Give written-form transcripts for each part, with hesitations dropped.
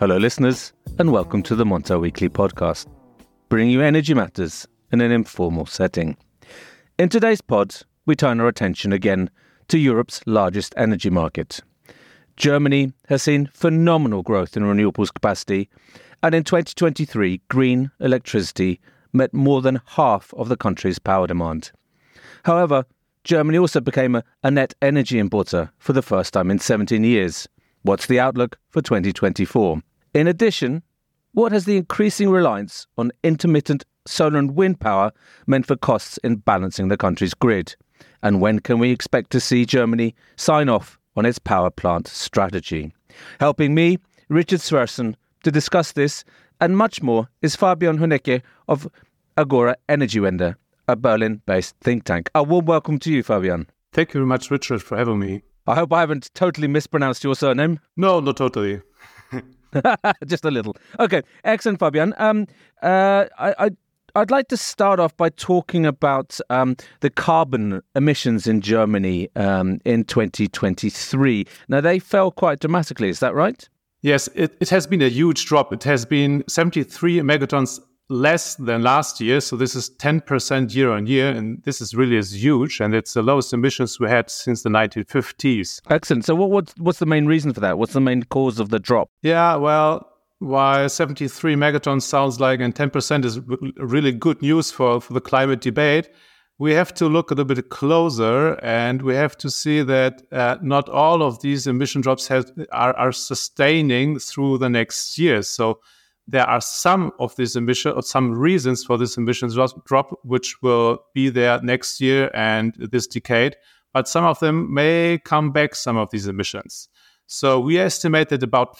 Hello, listeners, and welcome to the Montel Weekly Podcast, bringing you energy matters in an informal setting. In today's pod, we turn our attention again to Europe's largest energy market. Germany has seen phenomenal growth in renewables capacity, and in 2023, green electricity met more than half of the country's power demand. However, Germany also became a net energy importer for the first time in 17 years. What's the outlook for 2024? In addition, what has the increasing reliance on intermittent solar and wind power meant for costs in balancing the country's grid? And when can we expect to see Germany sign off on its power plant strategy? Helping me, Richard Sverrisson, to discuss this and much more is Fabian Hunecke of Agora Energiewende, a Berlin-based think tank. A warm welcome to you, Fabian. Thank you very much, Richard, for having me. I hope I haven't totally mispronounced your surname. No, not totally. Just a little. Okay, excellent, Fabian. I'd like to start off by talking about the carbon emissions in Germany in 2023. Now, they fell quite dramatically, is that right? Yes, it has been a huge drop. It has been 73 megatons less than last year. So this is 10% year on year. And this is really huge. And it's the lowest emissions we had since the 1950s. Excellent. So what's the main reason for that? What's the main cause of the drop? Yeah, well, while 73 megatons sounds like and 10% is really good news for the climate debate, we have to look a little bit closer and we have to see that not all of these emission drops are sustaining through the next years. So there are some of these emissions, or some reasons for this emissions drop, which will be there next year and this decade, but some of them may come back, some of these emissions. So we estimate that about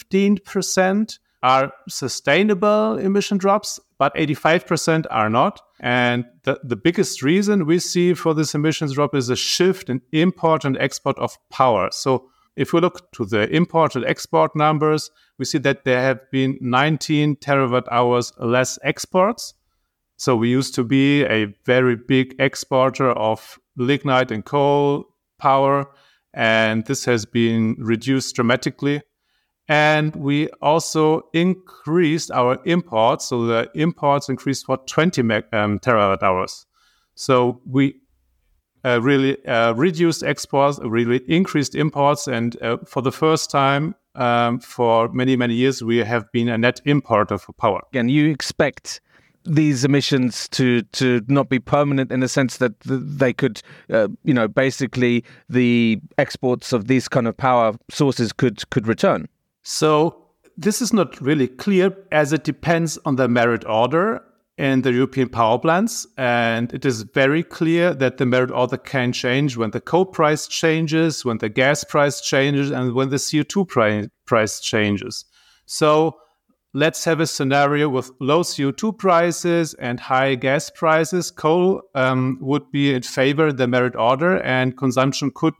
15% are sustainable emission drops, but 85% are not. And the biggest reason we see for this emissions drop is a shift in import and export of power. So if we look to the import and export numbers, we see that there have been 19 terawatt hours less exports. So we used to be a very big exporter of lignite and coal power, and this has been reduced dramatically. And we also increased our imports. So the imports increased for 20 terawatt hours. So we really reduced exports, really increased imports. And for the first time for many, many years, we have been a net importer for power. And you expect these emissions to not be permanent in the sense that they could, basically the exports of these kind of power sources could return? So this is not really clear as it depends on the merit order in the European power plants. And it is very clear that the merit order can change when the coal price changes, when the gas price changes, and when the CO2 price changes. So let's have a scenario with low CO2 prices and high gas prices. Coal would be in favor of the merit order, and consumption could,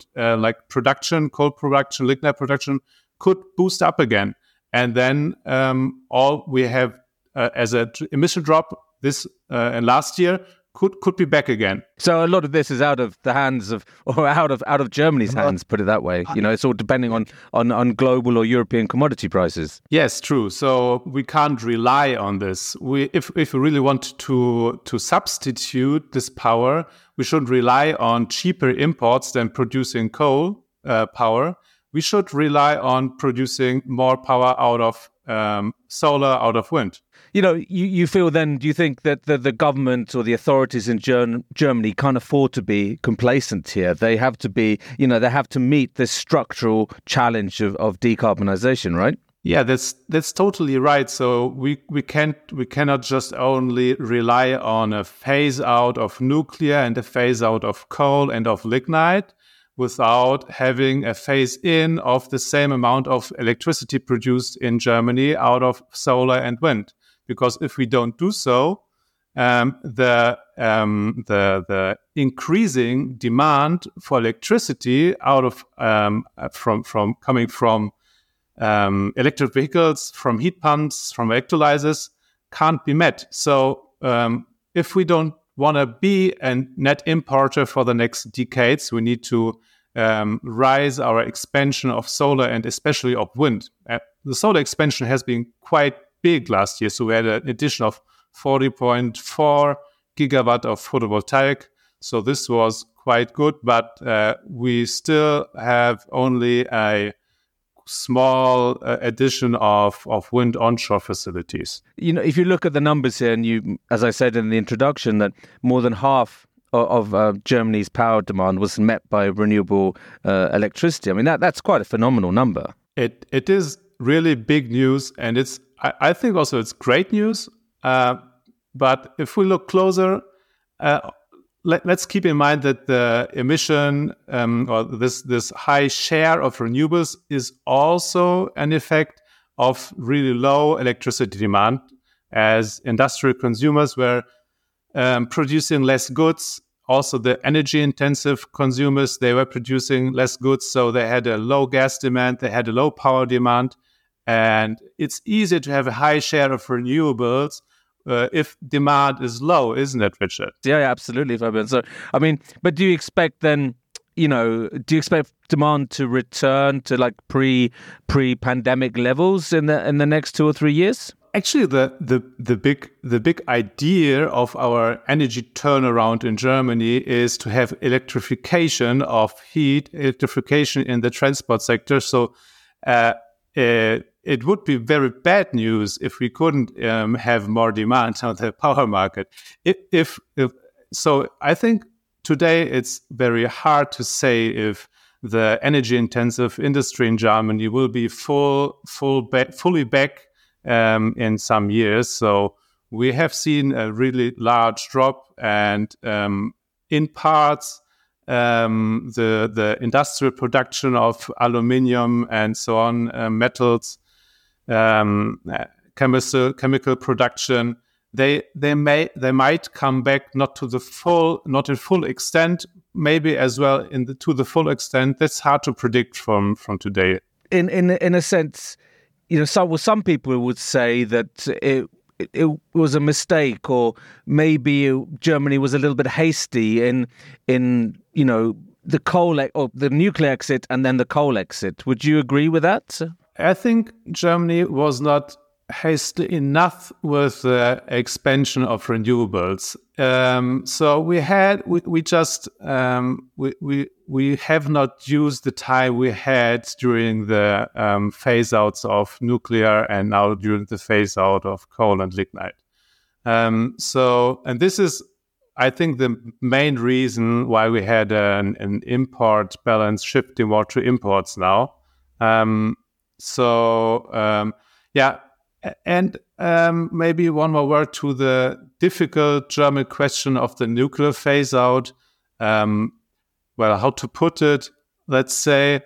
coal production, lignite production, could boost up again. And then all we have as an emission drop this and last year could be back again. So a lot of this is out of the hands of, or out of Germany's hands, put it that way. It's all depending on global or European commodity prices. Yes, true. So we can't rely on this. If we really want to substitute this power, we should rely on cheaper imports than producing coal power. We should rely on producing more power out of solar, out of wind. You feel then, do you think that the government or the authorities in Germany can't afford to be complacent here? They have to be, they have to meet this structural challenge of decarbonization, right? Yeah, that's totally right. So we cannot just only rely on a phase out of nuclear and a phase out of coal and of lignite without having a phase in of the same amount of electricity produced in Germany out of solar and wind. Because if we don't do so, the increasing demand for electricity out of from coming from electric vehicles, from heat pumps, from electrolyzers can't be met. So if we don't want to be a net importer for the next decades, we need to rise our expansion of solar and especially of wind. the solar expansion has been quite big last year. So we had an addition of 40.4 gigawatt of photovoltaic. So this was quite good, but we still have only a small addition of wind onshore facilities. You know, if you look at the numbers here, and you, as I said in the introduction, that more than half of Germany's power demand was met by renewable electricity. I mean, that's quite a phenomenal number. It is really big news, and I think also it's great news. But if we look closer, let's keep in mind that the emission or this high share of renewables is also an effect of really low electricity demand, as industrial consumers were producing less goods. Also, the energy-intensive consumers, they were producing less goods, so they had a low gas demand, they had a low power demand, and it's easier to have a high share of renewables if demand is low, isn't it, Richard? Yeah, absolutely, Fabian. So, I mean, but do you expect then, do you expect demand to return to like pre-pandemic levels in the next 2 or 3 years? Actually, the big idea of our energy turnaround in Germany is to have electrification of heat, electrification in the transport sector. So it would be very bad news if we couldn't have more demand on the power market. So I think today it's very hard to say if the energy-intensive industry in Germany will be fully back in some years. So we have seen a really large drop, and in parts, the industrial production of aluminium and so on, metals, chemical production, they might come back not in full extent, maybe as well to the full extent. That's hard to predict from today. In a sense, some people would say that it was a mistake, or maybe Germany was a little bit hasty in the coal or the nuclear exit and then the coal exit. Would you agree with that? I think Germany was not hasty enough with the expansion of renewables. So we have not used the time we had during the phase outs of nuclear and now during the phase out of coal and lignite. And this is, I think, the main reason why we had an import balance shifting more to imports now. And maybe one more word to the difficult German question of the nuclear phase out. How to put it? Let's say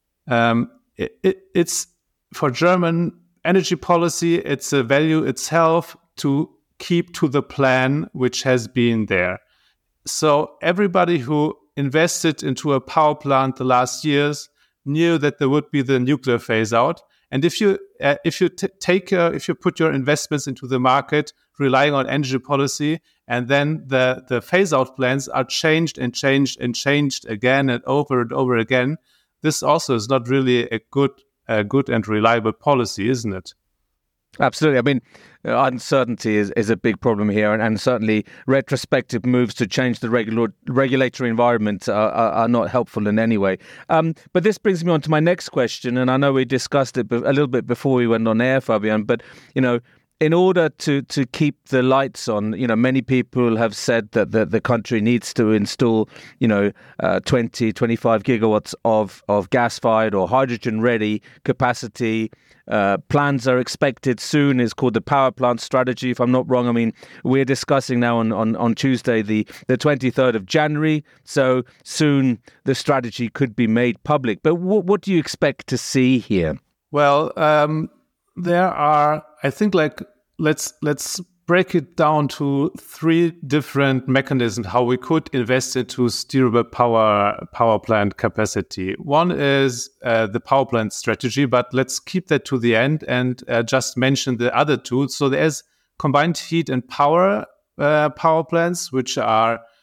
it's for German energy policy, it's a value itself to keep to the plan which has been there. So everybody who invested into a power plant the last years knew that there would be the nuclear phase out. And if you put your investments into the market relying on energy policy, and then the phase out plans are changed again and over again, this also is not really a good and reliable policy, isn't it? Absolutely. I mean, uncertainty is a big problem here, and certainly retrospective moves to change the regulatory environment are not helpful in any way. But this brings me on to my next question, and I know we discussed it a little bit before we went on air, Fabian, but, in order to keep the lights on, many people have said that the country needs to install, 20, 25 gigawatts of gas-fired or hydrogen-ready capacity. Plans are expected soon. It's called the Power Plant Strategy, if I'm not wrong. I mean, we're discussing now on Tuesday, the 23rd of January. So soon the strategy could be made public. But what do you expect to see here? Well, there are, I think, let's break it down to 3 different mechanisms how we could invest into steerable power plant capacity. One is the power plant strategy, but let's keep that to the end and just mention the other 2. So there's combined heat and power plants, which are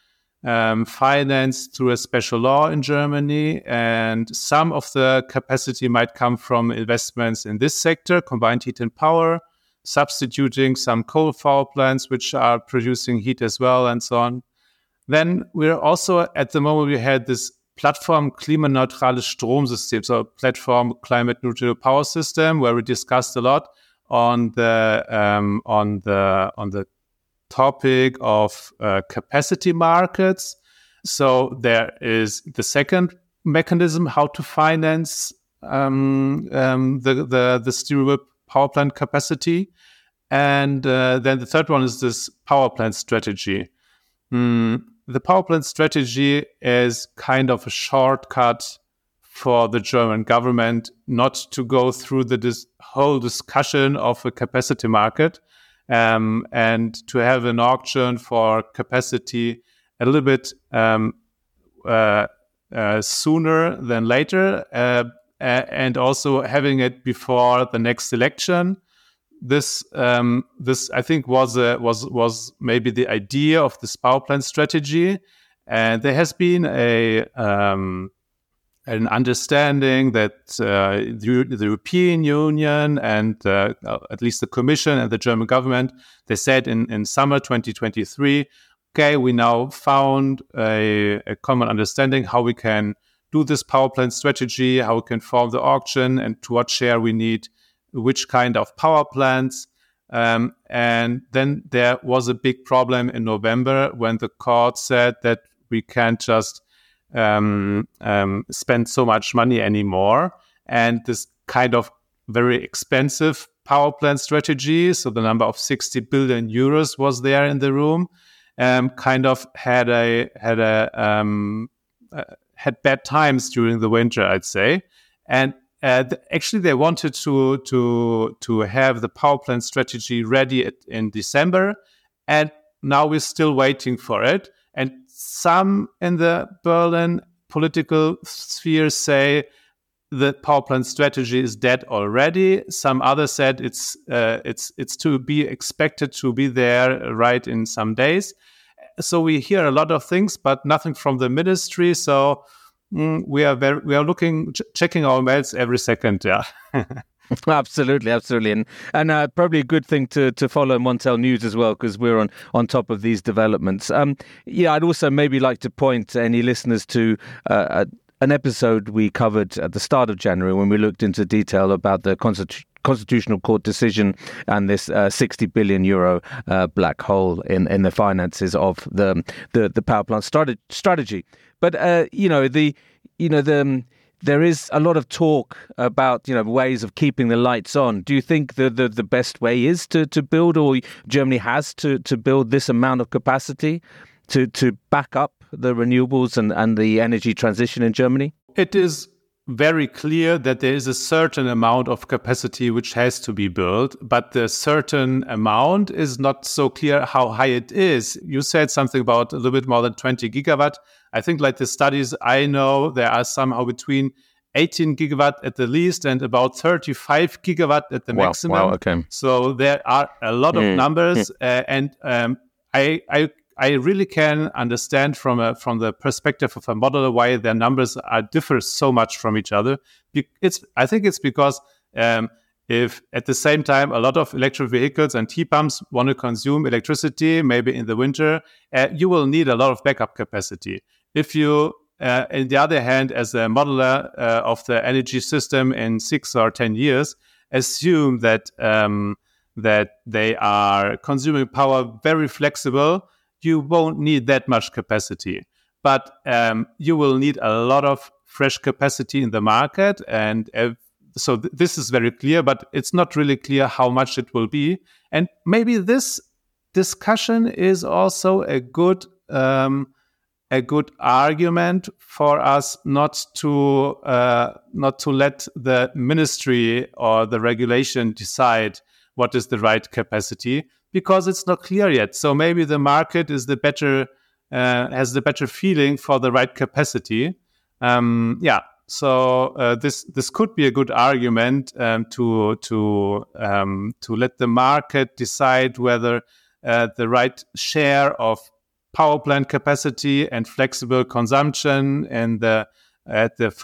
financed through a special law in Germany, and some of the capacity might come from investments in this sector, combined heat and power, substituting some coal power plants which are producing heat as well, and so on. Then we're also, at the moment, we had this platform klimaneutrales Stromsystem, so platform climate neutral power system, where we discussed a lot on the topic of capacity markets. So there is the second mechanism, how to finance the steerable power plant capacity. And then the third one is this power plant strategy. The power plant strategy is kind of a shortcut for the German government not to go through this whole discussion of a capacity market, and to have an auction for capacity a little bit sooner than later, and also having it before the next election. This I think was maybe the idea of this power plant strategy, and there has been an understanding that the European Union and at least the Commission and the German government, they said in summer 2023, okay, we now found a common understanding how we can do this power plant strategy, how we can form the auction, and to what share we need which kind of power plants. And then there was a big problem in November when the court said that we can't just spend so much money anymore. And this kind of very expensive power plant strategy, so the number of 60 billion euros was there in the room, kind of had bad times during the winter, I'd say. And actually, they wanted to have the power plant strategy ready in December, and now we're still waiting for it. And some in the Berlin political sphere say the power plant strategy is dead already. Some others said it's to be expected to be there right in some days. So we hear a lot of things, but nothing from the ministry. So we are checking our mails every second. Yeah. Absolutely. And probably a good thing to follow Montel News as well, because we're on top of these developments. I'd also maybe like to point any listeners to an episode we covered at the start of January when we looked into detail about the Constitutional Court decision and this 60 billion euro black hole in the finances of the power plant strategy. But there is a lot of talk about ways of keeping the lights on. Do you think the best way is to build, or Germany has to build this amount of capacity to back up the renewables and the energy transition in Germany? It is very clear that there is a certain amount of capacity which has to be built, but the certain amount is not so clear how high it is. You said something about a little bit more than 20 gigawatt. I think like the studies I know, there are somehow between 18 gigawatt at the least and about 35 gigawatt at the maximum. Wow, okay. So there are a lot of numbers, and I really can understand from the perspective of a modeler why their numbers differ so much from each other. I think it's because if at the same time a lot of electric vehicles and heat pumps want to consume electricity, maybe in the winter, you will need a lot of backup capacity. If you, on the other hand, as a modeler of the energy system in 6 or 10 years, assume that they are consuming power very flexible, you won't need that much capacity. But you will need a lot of fresh capacity in the market. And so this is very clear, but it's not really clear how much it will be. And maybe this discussion is also a good argument for us not to let the ministry or the regulation decide what is the right capacity, because it's not clear yet. So maybe the market is has the better feeling for the right capacity. So this could be a good argument to let the market decide whether the right share of power plant capacity and flexible consumption and at the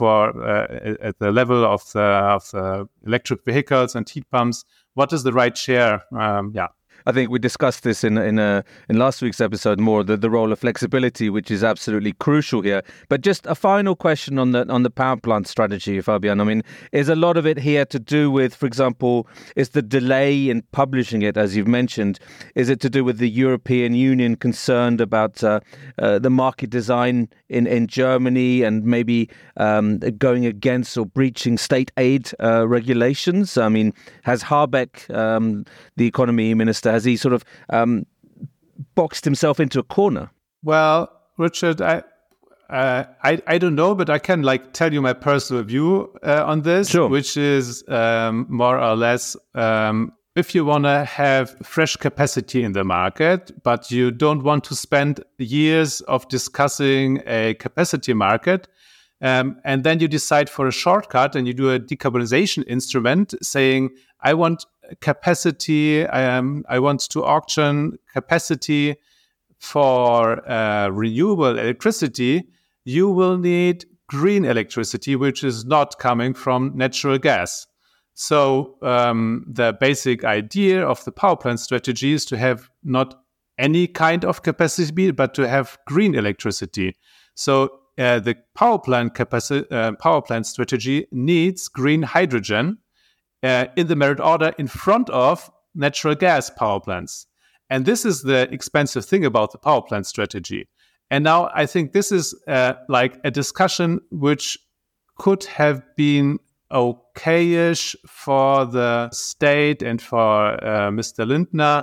level of the electric vehicles and heat pumps, what is the right share? I think we discussed this in last week's episode more, the role of flexibility, which is absolutely crucial here. But just a final question on the power plant strategy, Fabian. I mean, is a lot of it here to do with, for example, is the delay in publishing it, as you've mentioned, is it to do with the European Union concerned about the market design in Germany and maybe going against or breaching state aid regulations? I mean, has Habeck, the economy minister, has he sort of boxed himself into a corner? Well, Richard, I don't know, but I can tell you my personal view on this, sure. Which is more or less if you want to have fresh capacity in the market, but you don't want to spend years of discussing a capacity market, and then you decide for a shortcut and you do a decarbonization instrument saying, I want capacity, I want to auction capacity for renewable electricity, you will need green electricity, which is not coming from natural gas. So the basic idea of the power plant strategy is to have not any kind of capacity, but to have green electricity. So the power plant strategy needs green hydrogen in the merit order in front of natural gas power plants. And this is the expensive thing about the power plant strategy. And now I think this is like a discussion which could have been okayish for the state and for Mr. Lindner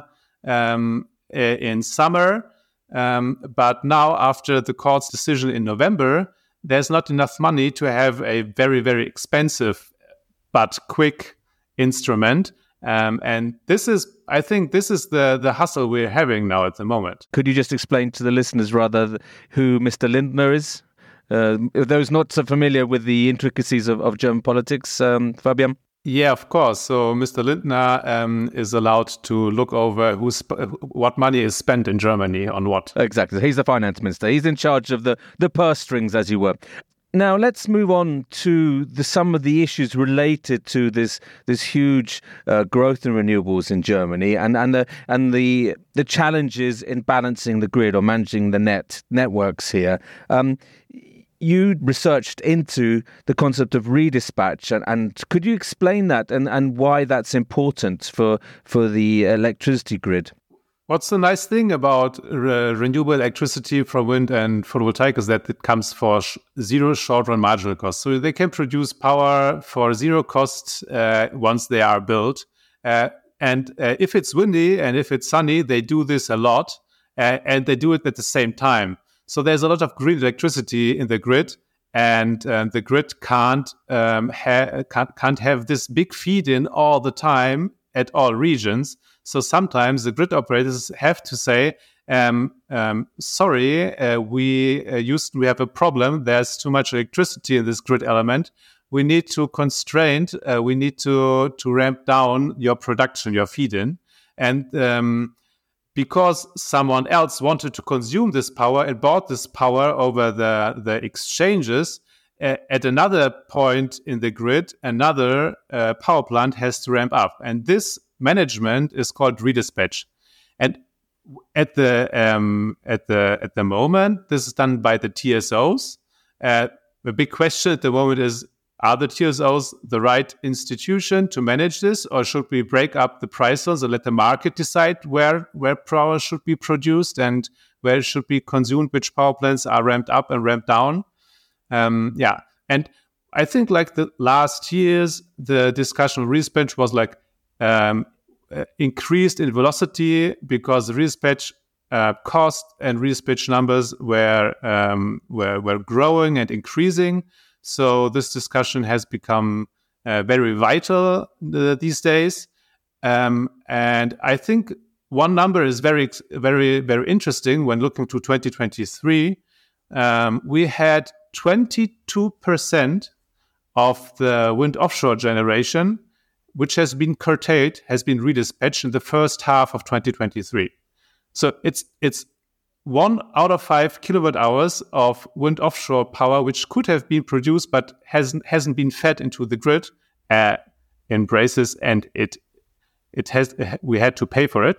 in summer. But now, after the court's decision in November, there's not enough money to have a very, very expensive but quick instrument. And this is, I think, the hustle we're having now at the moment. Could you just explain to the listeners rather who Mr. Lindner is? Those not so familiar with the intricacies of German politics, Fabian? Yeah, of course. So Mr. Lindner is allowed to look over what money is spent in Germany on what. Exactly. He's the finance minister. He's in charge of the purse strings, as you were. Now, let's move on to some of the issues related to this huge growth in renewables in Germany and the challenges in balancing the grid or managing the networks here. You researched into the concept of redispatch, and could you explain that and why that's important for the electricity grid? What's the nice thing about renewable electricity from wind and photovoltaic is that it comes for zero short-run marginal cost. So they can produce power for zero cost once they are built. And if it's windy and if it's sunny, they do this a lot, and they do it at the same time. So there's a lot of green electricity in the grid, and the grid can't have this big feed-in all the time at all regions. So sometimes the grid operators have to say, sorry, we have a problem. There's too much electricity in this grid element. We need to constrain, we need to ramp down your production, your feed-in. And because someone else wanted to consume this power and bought this power over the exchanges, at another point in the grid, another power plant has to ramp up. And this management is called redispatch. And at the moment, this is done by the TSOs. The big question at the moment is, are the TSOs the right institution to manage this, or should we break up the price zones and let the market decide where power should be produced and where it should be consumed, which power plants are ramped up and ramped down? And I think like the last years, the discussion of redispatch was like increased in velocity because the redispatch cost and redispatch numbers were growing and increasing. So this discussion has become very vital these days. And I think one number is very, very, very interesting when looking to 2023. We had 22% of the wind offshore generation, which has been curtailed, has been redispatched in the first half of 2023. So it's 1 out of 5 kilowatt hours of wind offshore power, which could have been produced but hasn't been fed into the grid, in braces, and we had to pay for it.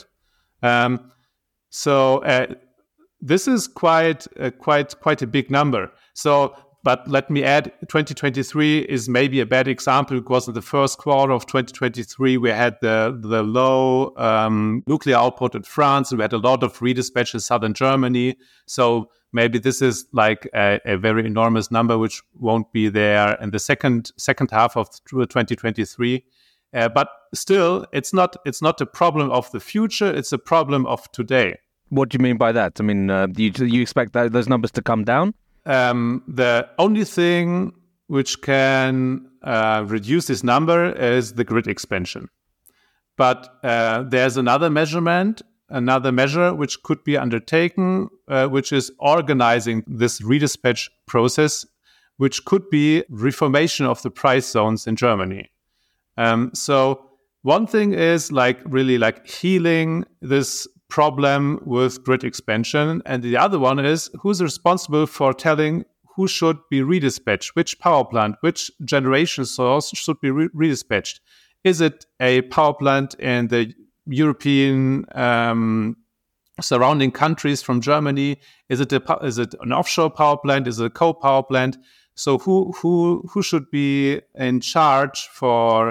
So this is quite a big number. But let me add, 2023 is maybe a bad example because in the first quarter of 2023, we had the low nuclear output in France, and we had a lot of redispatch in southern Germany. So maybe this is like a very enormous number, which won't be there in the second half of 2023. But still, it's not a problem of the future; it's a problem of today. What do you mean by that? I mean, do you expect those numbers to come down? The only thing which can reduce this number is the grid expansion. But there's another measure which could be undertaken, which is organizing this redispatch process, which could be reformation of the price zones in Germany. So one thing is really healing this problem with grid expansion, and the other one is who's responsible for telling who should be redispatched, which power plant, which generation source should be redispatched. Is it a power plant in the European surrounding countries from Germany? Is it an offshore power plant? Is it a coal power plant? So who should be in charge for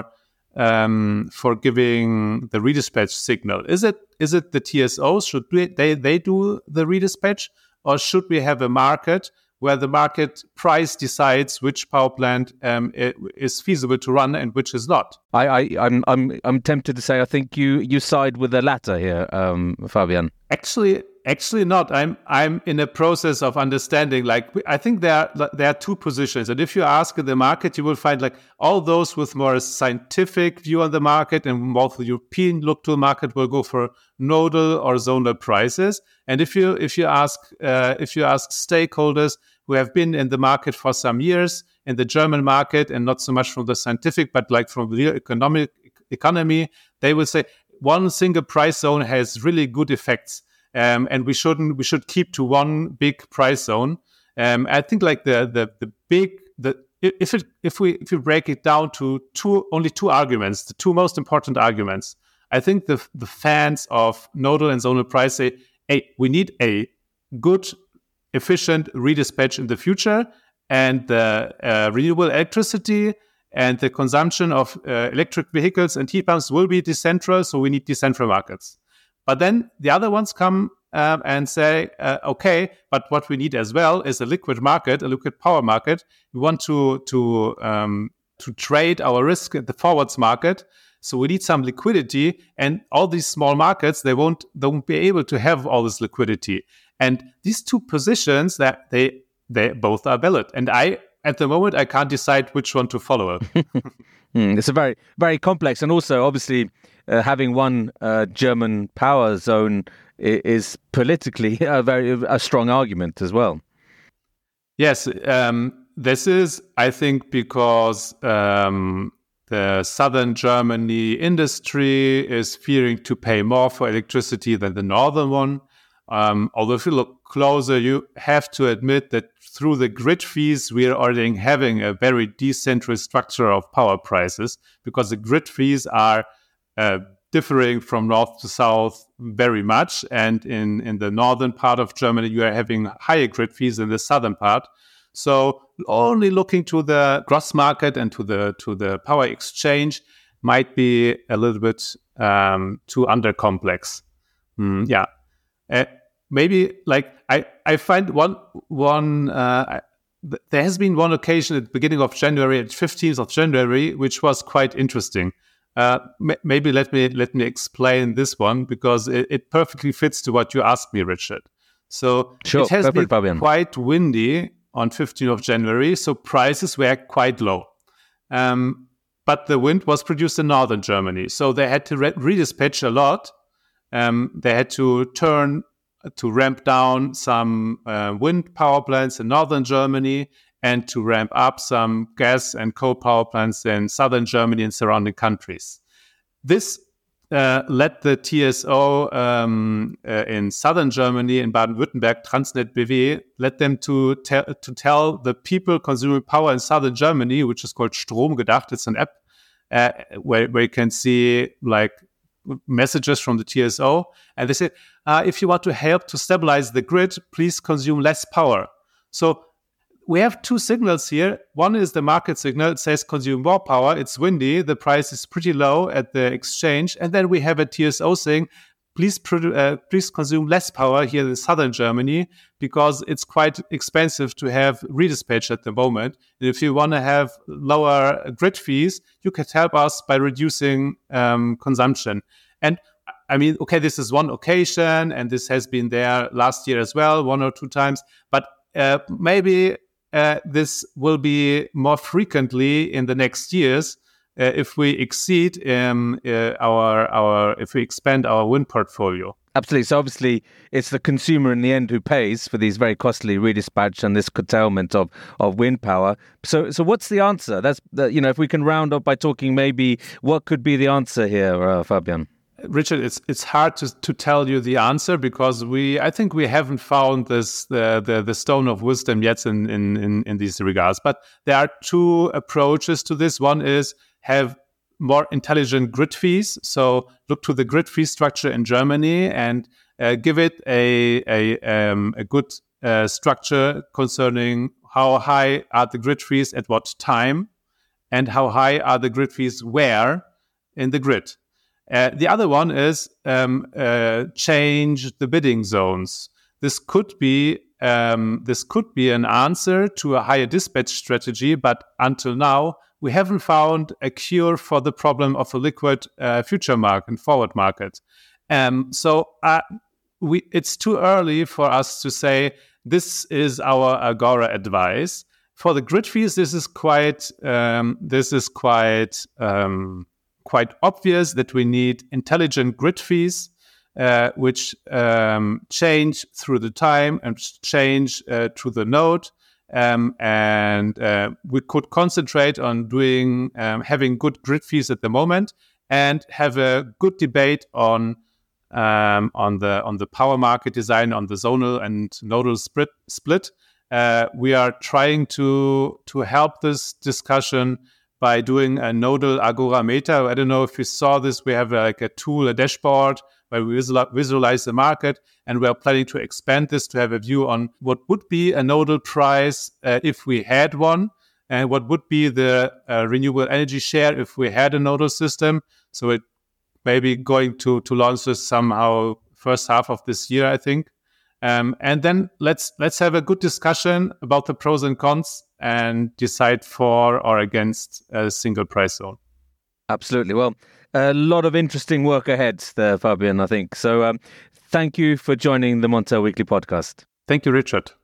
giving the redispatch signal? Is it the TSOs? Should they do the redispatch, or should we have a market where the market price decides which power plant is feasible to run and which is not? I'm tempted to say I think you side with the latter here, Fabian. Actually not. I'm in a process of understanding. I think there are two positions, and if you ask the market, you will find all those with more scientific view on the market and more European look to the market will go for nodal or zonal prices. And if you ask stakeholders who have been in the market for some years in the German market, and not so much from the scientific, but from the economy, they will say one single price zone has really good effects. And we should keep to one big price zone. I think if we break it down to only two arguments, the two most important arguments, I think the fans of nodal and zonal price say, hey, we need a good, efficient redispatch in the future, and the renewable electricity and the consumption of electric vehicles and heat pumps will be decentral, so we need decentral markets. But then the other ones come and say, okay, but what we need as well is a liquid market, a liquid power market. We want to trade our risk at the forwards market. So we need some liquidity, and all these small markets, they won't be able to have all this liquidity. And these two positions, that they both are valid. And at the moment, I can't decide which one to follow. It's a very, very complex, and also obviously having one German power zone is politically a strong argument as well. Yes, this is, I think, because the southern Germany industry is fearing to pay more for electricity than the northern one. Although if you look closer, you have to admit that through the grid fees, we are already having a very decentralized structure of power prices, because the grid fees are differing from north to south very much. And in the northern part of Germany, you are having higher grid fees than the southern part. So only looking to the gross market and to the power exchange might be a little bit too undercomplex. Maybe I find one there has been one occasion at the beginning of January, at 15th of January, which was quite interesting. Maybe let me explain this one, because it perfectly fits to what you asked me, Richard. So sure, it has been Fabian. Quite windy on 15th of January, so prices were quite low. But the wind was produced in northern Germany, so they had to redispatch a lot. They had to ramp down some wind power plants in northern Germany, and to ramp up some gas and coal power plants in southern Germany and surrounding countries. This let the TSO in southern Germany, in Baden-Württemberg, Transnet BW, let them to tell the people consuming power in southern Germany, which is called Stromgedacht. It's an app where you can see like messages from the TSO, and they say, if you want to help to stabilize the grid, please consume less power. So we have two signals here. One is the market signal. It says consume more power. It's windy. The price is pretty low at the exchange. And then we have a TSO saying, please consume less power here in southern Germany because it's quite expensive to have redispatch at the moment. And if you want to have lower grid fees, you can help us by reducing consumption. And I mean, okay, this is one occasion, and this has been there last year as well, 1 or 2 times. But maybe this will be more frequently in the next years if we exceed if we expand our wind portfolio. Absolutely. So obviously, it's the consumer in the end who pays for these very costly redispatch and this curtailment of wind power. So what's the answer? If we can round up by talking maybe what could be the answer here, Fabian. Richard, it's hard to tell you the answer because I think we haven't found the stone of wisdom yet in these regards. But there are two approaches to this. One is have more intelligent grid fees. So look to the grid fee structure in Germany and give it a good structure concerning how high are the grid fees at what time and how high are the grid fees where in the grid. The other one is change the bidding zones. This could be an answer to a higher dispatch strategy, but until now we haven't found a cure for the problem of a liquid future market and forward market. So it's too early for us to say this is our Agora advice. For the grid fees, this is quite obvious that we need intelligent grid fees, which change through the time and change through the node. And we could concentrate on having good grid fees at the moment and have a good debate on the power market design, on the zonal and nodal split. We are trying to help this discussion by doing a nodal Agora Meta. I don't know if you saw this. We have a tool, a dashboard, where we visualize the market, and we are planning to expand this to have a view on what would be a nodal price if we had one, and what would be the renewable energy share if we had a nodal system. So it may be going to launch this somehow first half of this year, I think. And then let's have a good discussion about the pros and cons and decide for or against a single price zone. Absolutely. Well, a lot of interesting work ahead there, Fabian, I think. So thank you for joining the Montel Weekly podcast. Thank you, Richard.